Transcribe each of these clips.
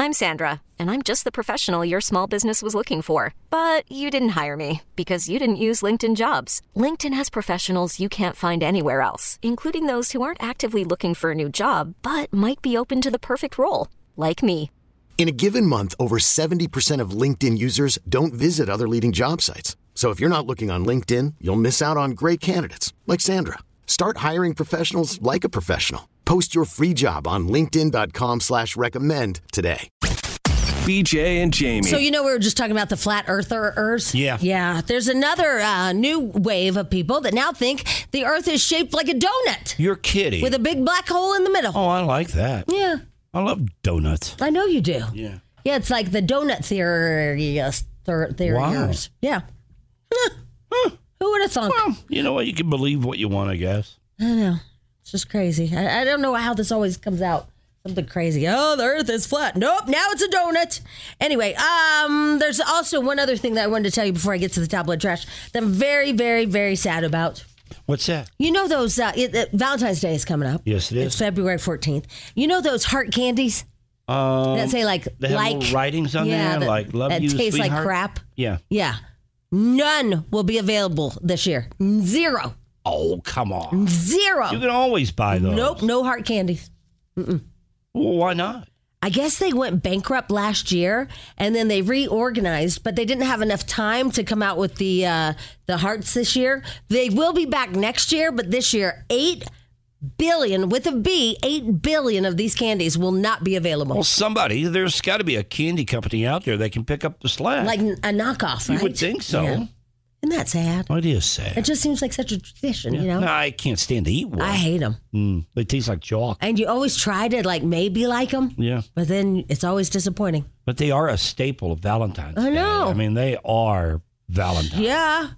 I'm Sandra, and I'm just the professional your small business was looking for. But you didn't hire me because you didn't use LinkedIn Jobs. LinkedIn has professionals you can't find anywhere else, including those who aren't actively looking for a new job, but might be open to the perfect role, like me. In a given month, over 70% of LinkedIn users don't visit other leading job sites. So if you're not looking on LinkedIn, you'll miss out on great candidates like Sandra. Start hiring professionals like a professional. Post your free job on linkedin.com/recommend today. BJ and Jamie. So, we were just talking about the flat earthers. Yeah. Yeah. There's another new wave of people that now think the earth is shaped like a donut. You're kidding. With a big black hole in the middle. Oh, I like that. Yeah. I love donuts. I know you do. Yeah. Yeah, it's like the donut theory. Wow. Yeah. Who would have thunk? Well, you know what? You can believe what you want, I guess. I know. It's just crazy. I don't know how this always comes out. Something crazy. Oh, the earth is flat. Nope, now it's a donut. Anyway, there's also one other thing that I wanted to tell you before I get to the tablet trash that I'm very, very, very sad about. What's that? You know those, Valentine's Day is coming up. Yes, it is. It's February 14th. You know those heart candies? That say they have little writings on there, like love you, tastes sweetheart. like crap. Yeah. Yeah. None will be available this year. Zero. Oh, come on. Zero. You can always buy those. Nope, no heart candies. Well, why not? I guess they went bankrupt last year, and then they reorganized, but they didn't have enough time to come out with the hearts this year. They will be back next year, but this year, 8 billion, with a B, 8 billion of these candies will not be available. Well, there's got to be a candy company out there that can pick up the slack. Like a knockoff, right? You would think so. Yeah. Isn't that sad? It is sad. It just seems like such a tradition, No, I can't stand to eat one. I hate them. They taste like chalk. And you always try to maybe like them. Yeah. But then it's always disappointing. But they are a staple of Valentine's Day. I know. I mean, they are Valentine's. Yeah.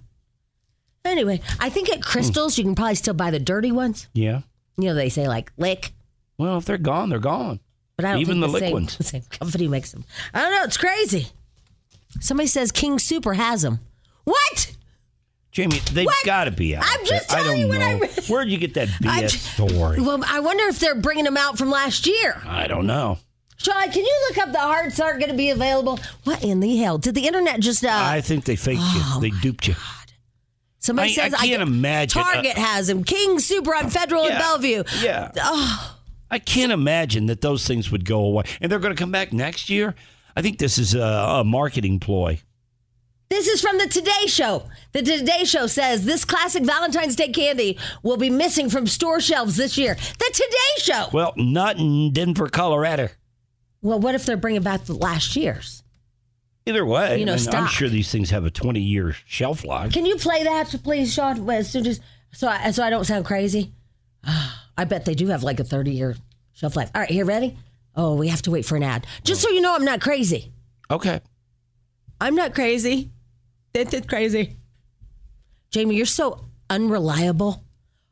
Anyway, I think at Crystal's you can probably still buy the dirty ones. Yeah. They say lick. Well, if they're gone, they're gone. But I don't Even think the lick ones. The same company makes them. I don't know. It's crazy. Somebody says King Super has them. What? Jamie, they've got to be out. I'm just there. telling you what I read. Where'd you get that BS story? Well, I wonder if they're bringing them out from last year. I don't know. Sean, can you look up the hearts aren't going to be available? What in the hell? Did the internet just... I think they faked you. They duped you. Somebody says... I can't imagine. Target has them. King Super on Federal and Bellevue. Yeah. Oh. I can't imagine that those things would go away. And they're going to come back next year? I think this is a marketing ploy. This is from the Today Show. The Today Show says this classic Valentine's Day candy will be missing from store shelves this year. The Today Show. Well, not in Denver, Colorado. Well, what if they're bringing back the last year's? Either way, I'm sure these things have a 20-year shelf life. Can you play that, please, Sean? As soon as, so I don't sound crazy. I bet they do have like a 30-year shelf life. All right, here, ready? Oh, we have to wait for an ad. Just so you know, I'm not crazy. Okay. I'm not crazy. That's crazy. Jamie, you're so unreliable.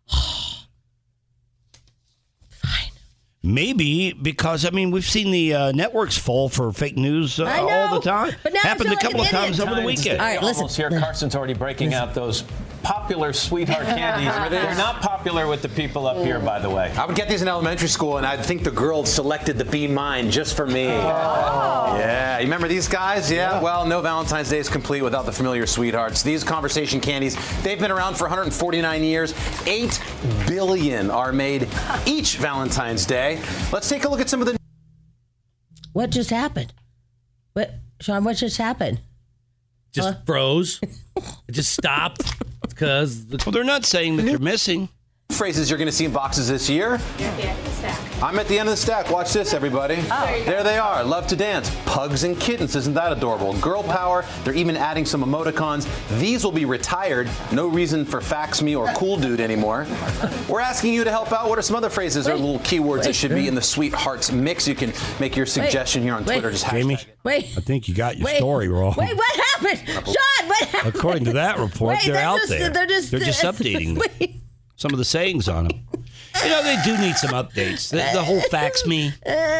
Fine. Maybe because, we've seen the networks fall for fake news all the time. But now happened I a feel couple like of an times idiot. over the weekend. All right, listen. Almost here, Carson's already breaking out those popular sweetheart candies. They're not popular with the people up here, by the way. I would get these in elementary school, and I think the girls selected the Be Mine just for me. Yeah, you remember these guys? Yeah. Well, no Valentine's Day is complete without the familiar sweethearts. These conversation candies, they've been around for 149 years. 8 billion are made each Valentine's Day. Let's take a look at some of the... What just happened? Sean, what just happened? Just froze. It just stopped because... Well, they're not saying that they're missing. phrases you're going to see in boxes this year. You're at the end of the stack. I'm at the end of the stack. Watch this, everybody. Oh. There they are. Love to dance. Pugs and kittens. Isn't that adorable? Girl power. They're even adding some emoticons. These will be retired. No reason for fax me or cool dude anymore. We're asking you to help out. What are some other phrases or little keywords that should be in the Sweethearts mix? You can make your suggestion here on Twitter. Just Jamie, Wait. I think you got your story wrong. Wait, what happened? Sean, what happened? According to that report, they're out there. They're just updating them. Some of the sayings on them. You know, they do need some updates. The whole fax me.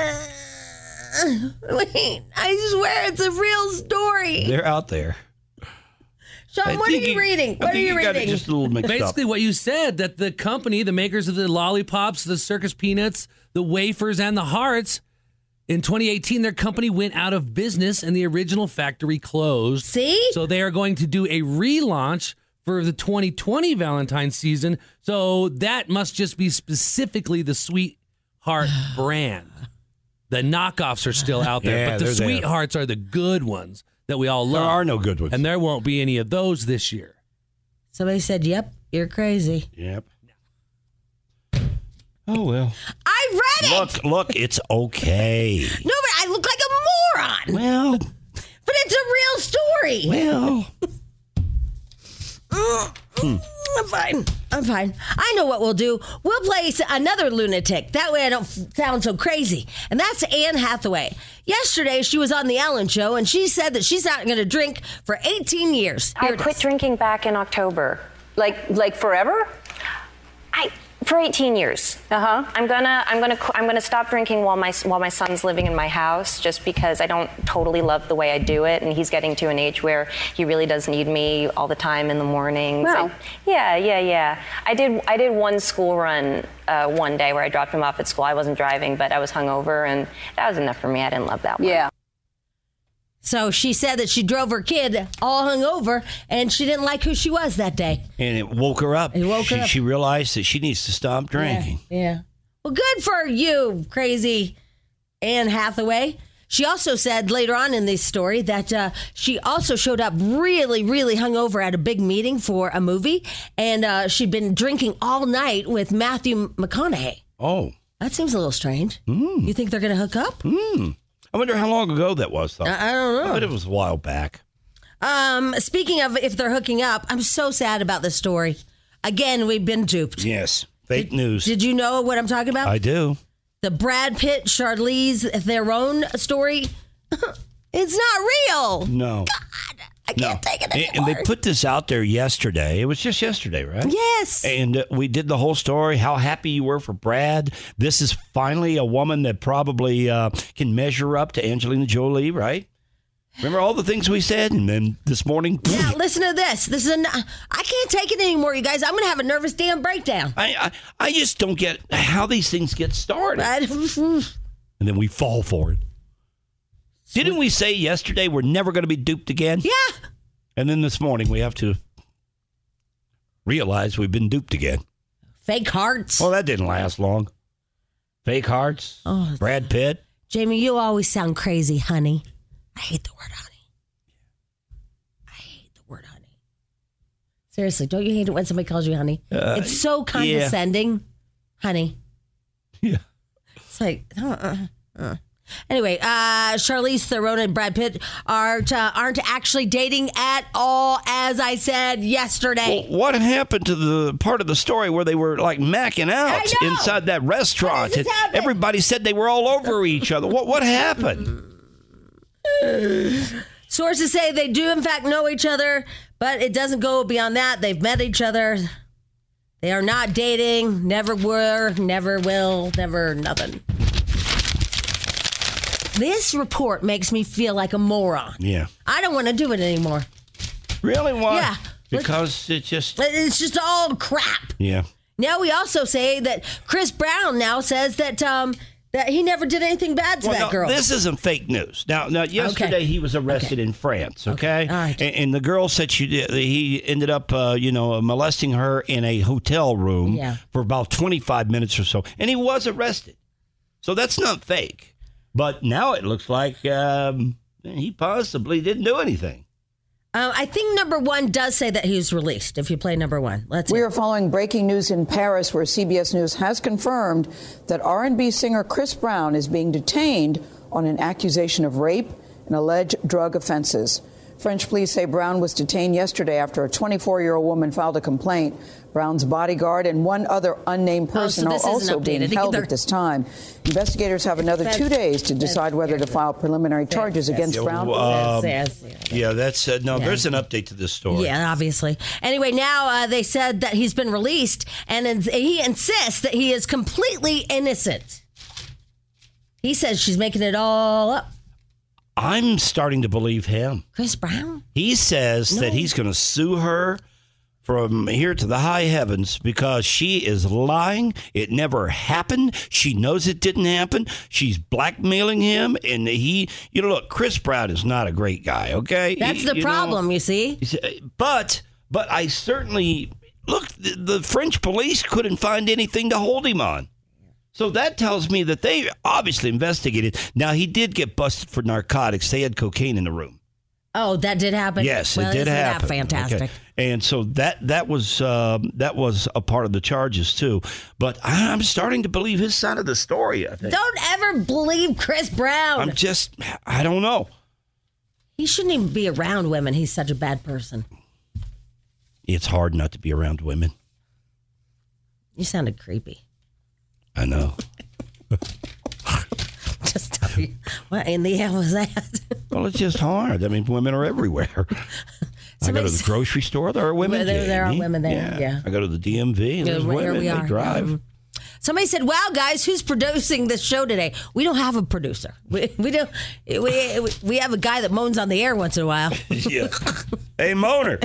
Wait, I swear it's a real story. They're out there. Sean, what are you reading? What are you got it reading? just a little mixed Basically, up. what you said, that the company, the makers of the lollipops, the circus peanuts, the wafers, and the hearts, In 2018, their company went out of business and the original factory closed. See? So they are going to do a relaunch for the 2020 Valentine's season. So that must just be specifically the Sweetheart brand. The knockoffs are still out there, Yeah, but the they're there. Sweethearts are the good ones that we all love. There are no good ones. And there won't be any of those this year. Somebody said, "Yep, you're crazy." Yep. Oh, well. I read it. Look, it's okay. No, but I look like a moron. Well, But it's a real story. well. I'm fine. I know what we'll do. We'll play another lunatic. That way I don't sound so crazy. And that's Anne Hathaway. Yesterday, she was on The Ellen Show, and she said that she's not going to drink for 18 years. Here I it quit is. drinking back in October. Like forever? For 18 years. I'm gonna stop drinking while my son's living in my house, just because I don't totally love the way I do it, and he's getting to an age where he really does need me all the time in the mornings. Wow. Yeah. I did one school run one day where I dropped him off at school. I wasn't driving, but I was hungover, and that was enough for me. I didn't love that one. Yeah. So she said that she drove her kid all hungover, and she didn't like who she was that day. And it woke her up. It woke her up. She realized that she needs to stop drinking. Yeah. Well, good for you, crazy Anne Hathaway. She also said later on in this story that she also showed up really, really hungover at a big meeting for a movie, and she'd been drinking all night with Matthew McConaughey. Oh. That seems a little strange. You think they're going to hook up? I wonder how long ago that was, though. I don't know. But it was a while back. Speaking of if they're hooking up, I'm so sad about this story. Again, we've been duped. Yes. Fake news. Did you know what I'm talking about? I do. The Brad Pitt, Charlize Theron story. It's not real. No. God, I can't take it anymore. And they put this out there yesterday. It was just yesterday, right? Yes. And we did the whole story, how happy you were for Brad. This is finally a woman that probably can measure up to Angelina Jolie, right? Remember all the things we said? And then this morning... Now, listen to this. I can't take it anymore, you guys. I'm going to have a nervous damn breakdown. I just don't get how these things get started. And then we fall for it. Didn't we say yesterday we're never going to be duped again? Yeah. And then this morning we have to realize we've been duped again. Fake hearts. Well, that didn't last long. Fake hearts. Oh, Brad Pitt. Jamie, you always sound crazy, honey. I hate the word honey. I hate the word honey. Seriously, don't you hate it when somebody calls you honey? It's so condescending. Honey. Yeah. It's like, Anyway, Charlize Theron and Brad Pitt aren't actually dating at all, as I said yesterday. Well, what happened to the part of the story where they were like macking out I know. inside that restaurant? What happened? Everybody said they were all over each other. What happened? Sources say they do, in fact, know each other, but it doesn't go beyond that. They've met each other. They are not dating, never were, never will, never nothing. This report makes me feel like a moron. Yeah. I don't want to do it anymore. Really? Why? Yeah. Because it's just all crap. Yeah. Now we also say that Chris Brown now says that that he never did anything bad to that girl. This isn't fake news. Now yesterday he was arrested in France, okay? All right. And the girl said he ended up, molesting her in a hotel room for about 25 minutes or so. And he was arrested. So that's not fake. But now it looks like he possibly didn't do anything. I think number one does say that he was released. If you play number one, let's. We are following breaking news in Paris, where CBS News has confirmed that R&B singer Chris Brown is being detained on an accusation of rape and alleged drug offenses. French police say Brown was detained yesterday after a 24-year-old woman filed a complaint. Brown's bodyguard and one other unnamed person are also being held at this time. Investigators have another 2 days to decide whether to file preliminary charges against Brown. Yeah, that's there's an update to this story. Yeah, obviously. Anyway, now they said that he's been released, and he insists that he is completely innocent. He says she's making it all up. I'm starting to believe him. Chris Brown? He says that he's going to sue her from here to the high heavens because she is lying. It never happened. She knows it didn't happen. She's blackmailing him. And look, Chris Brown is not a great guy, okay? That's the problem, you see? But I certainly, look, the French police couldn't find anything to hold him on. So that tells me that they obviously investigated. Now, he did get busted for narcotics. They had cocaine in the room. Oh, that did happen? Yes, it did happen. That fantastic. Okay. And so that was a part of the charges too. But I'm starting to believe his side of the story, I think. Don't ever believe Chris Brown. I don't know. He shouldn't even be around women. He's such a bad person. It's hard not to be around women. You sounded creepy. I know. Just tell you, what in the hell was that? Well, it's just hard. I mean, women are everywhere. I go to the grocery store. There are women there. There are women there, yeah. I go to the DMV. There's women. They drive. Somebody said, "Wow, guys, who's producing this show today?" We don't have a producer. We don't. We have a guy that moans on the air once in a while. Yeah. Hey, moaner.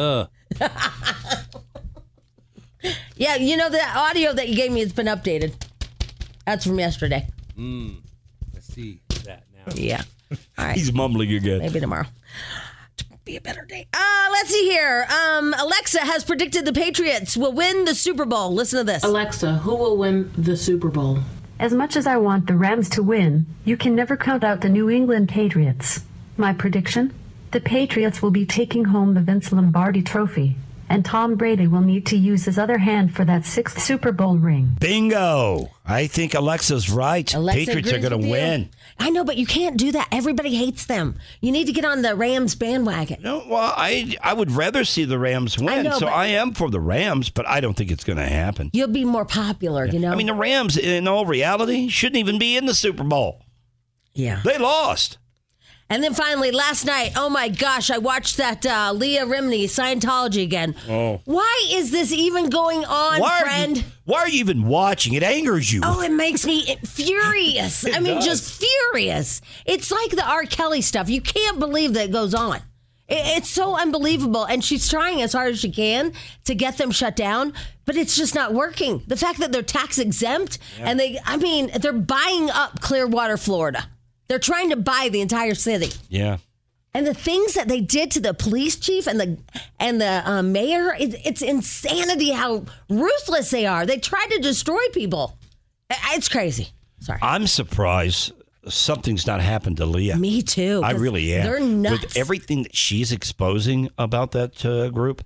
Yeah, the audio that you gave me has been updated. That's from yesterday. I see that now. Yeah. All right. He's mumbling again. Maybe tomorrow. Be a better day. Let's see here. Alexa has predicted the Patriots will win the Super Bowl. Listen to this. Alexa, who will win the Super Bowl? As much as I want the Rams to win, you can never count out the New England Patriots. My prediction? The Patriots will be taking home the Vince Lombardi Trophy, and Tom Brady will need to use his other hand for that 6th Super Bowl ring. Bingo! I think Alexa's right. Patriots are going to win. I know, but you can't do that. Everybody hates them. You need to get on the Rams bandwagon. No, well, I would rather see the Rams win. I am for the Rams, but I don't think it's going to happen. You'll be more popular, I mean, the Rams, in all reality, shouldn't even be in the Super Bowl. Yeah. They lost. And then finally, last night, oh my gosh, I watched that Leah Remini, Scientology again. Oh. Why is this even going on, friend? Why are you even watching? It angers you. Oh, it makes me furious. I mean, just furious. It's like the R. Kelly stuff. You can't believe that it goes on. It's so unbelievable. And she's trying as hard as she can to get them shut down, but it's just not working. The fact that they're tax exempt and they're buying up Clearwater, Florida. They're trying to buy the entire city. Yeah. And the things that they did to the police chief and the mayor, it's insanity how ruthless they are. They try to destroy people. It's crazy. Sorry. I'm surprised something's not happened to Leah. Me too. I really am. They're nuts. With everything that she's exposing about that group,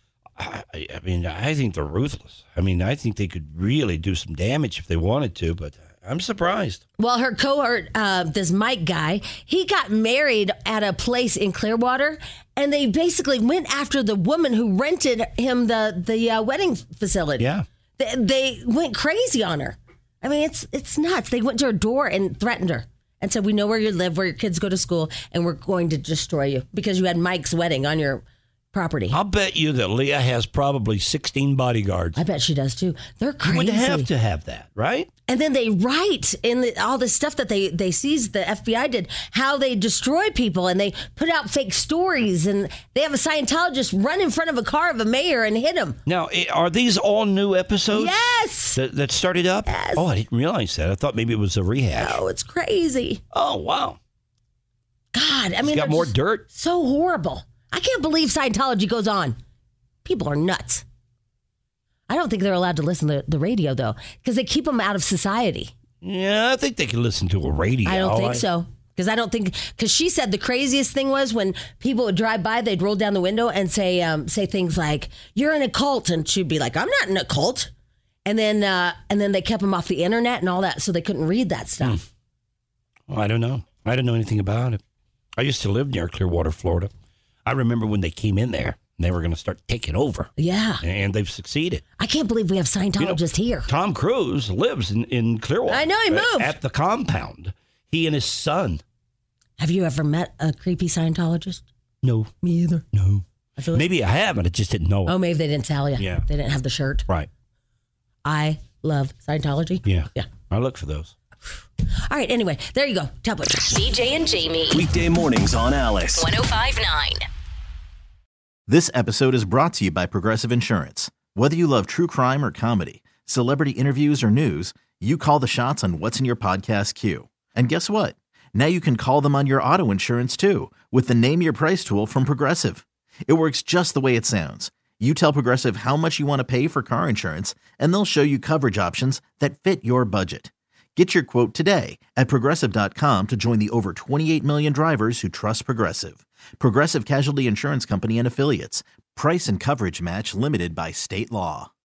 I mean, I think they're ruthless. I mean, I think they could really do some damage if they wanted to, but I'm surprised. Well, her cohort, this Mike guy, he got married at a place in Clearwater, and they basically went after the woman who rented him the wedding facility. Yeah. They went crazy on her. I mean, it's nuts. They went to her door and threatened her and said, "We know where you live, where your kids go to school, and we're going to destroy you because you had Mike's wedding on your property." I'll bet you that Leah has probably 16 bodyguards. I bet she does too. They're crazy. You would have to have that, right? And then they write in all the stuff that they seized, the FBI did, how they destroy people, and they put out fake stories, and they have a Scientologist run in front of a car of a mayor and hit him. Now, are these all new episodes? Yes. That started up? Yes. Oh, I didn't realize that. I thought maybe it was a rehash. Oh, it's crazy. Oh, wow. God, I mean, got more dirt. So horrible. I can't believe Scientology goes on. People are nuts. I don't think they're allowed to listen to the radio, though, because they keep them out of society. Yeah, I think they can listen to a radio. I don't think so. Because she said the craziest thing was when people would drive by, they'd roll down the window and say things like, "You're in a cult." And she'd be like, "I'm not in a cult." And then they kept them off the internet and all that, so they couldn't read that stuff. Well, I don't know. I didn't know anything about it. I used to live near Clearwater, Florida. I remember when they came in there, and they were going to start taking over. Yeah. And they've succeeded. I can't believe we have Scientologists here. Tom Cruise lives in Clearwater. I know, he moved. At the compound. He and his son. Have you ever met a creepy Scientologist? No. Me either. No. Maybe I have, but I just didn't know it. Oh, maybe they didn't tell you. Yeah. They didn't have the shirt. Right. I love Scientology. Yeah. Yeah. I look for those. All right, anyway, there you go. Top BJ and Jamie. Weekday mornings on Alice. 105.9. This episode is brought to you by Progressive Insurance. Whether you love true crime or comedy, celebrity interviews or news, you call the shots on what's in your podcast queue. And guess what? Now you can call them on your auto insurance too with the Name Your Price tool from Progressive. It works just the way it sounds. You tell Progressive how much you want to pay for car insurance, and they'll show you coverage options that fit your budget. Get your quote today at Progressive.com to join the over 28 million drivers who trust Progressive. Progressive Casualty Insurance Company and Affiliates. Price and coverage match limited by state law.